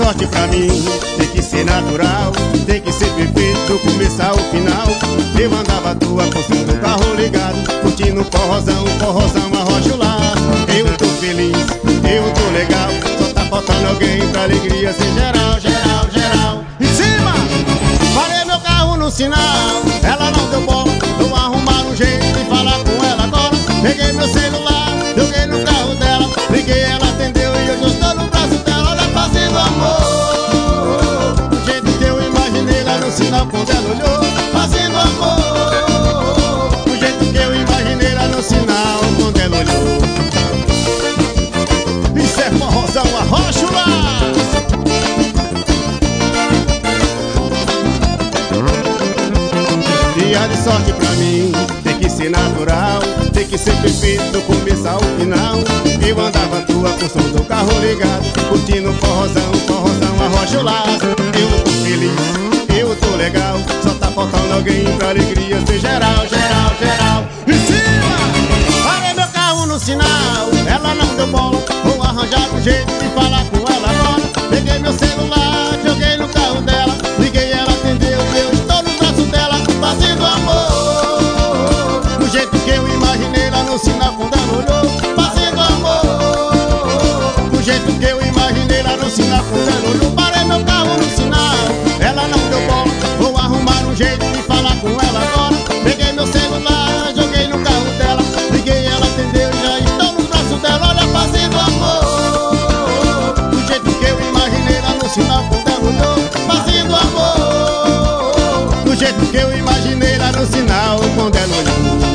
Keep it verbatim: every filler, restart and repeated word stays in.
sorte pra mim tem que ser natural, tem que ser perfeito do começo ao final. Eu andava à toa com o som do carro ligado, curtindo o forrozão, forrozão arrocha o laço. Eu tô feliz, eu tô legal, só tá faltando alguém pra alegria ser geral, geral, geral. Em cima! Parei meu carro no sinal, ela não deu bola, vou arrumar um jeito de falar com ela agora. Peguei meu celular, joguei no carro dela, liguei, ela atendeu e hoje eu estou no braço dela. Olha, fazendo amor do jeito que eu imaginei lá no sinal quando ela olhou. Fazendo amor do jeito que eu imaginei lá no sinal quando ela olhou. Isso é forrozão, arrocha o laço. Dia de sorte pra mim tem que ser natural, tem que ser perfeito do começo ao final. Eu andava à toa com o som do carro ligado, curtindo forrozão, forrozão arrocha o laço. Eu tô feliz, eu tô legal, só tá faltando alguém pra alegria ser geral, geral, geral. Em cima! Parei meu carro no sinal, ela não deu bola, vou arranjar um jeito de falar com ela agora. Peguei meu celular, joguei no carro dela, liguei, ela atendeu e eu estou no braço dela. Fazendo amor do jeito que eu imaginei lá no sinal quando ela olhou. Fazendo amor do jeito que eu imaginei lá no sinal quando ela olhou. Parei meu carro no sinal, ela não deu bola, vou arrumar um jeito de falar com ela agora. Peguei meu celular, joguei no carro dela, liguei, ela atendeu e já estou no braço dela. Olha, fazendo amor do jeito que eu imaginei lá no sinal quando ela olhou. Fazendo amor do jeito que eu imaginei lá no sinal quando ela olhou.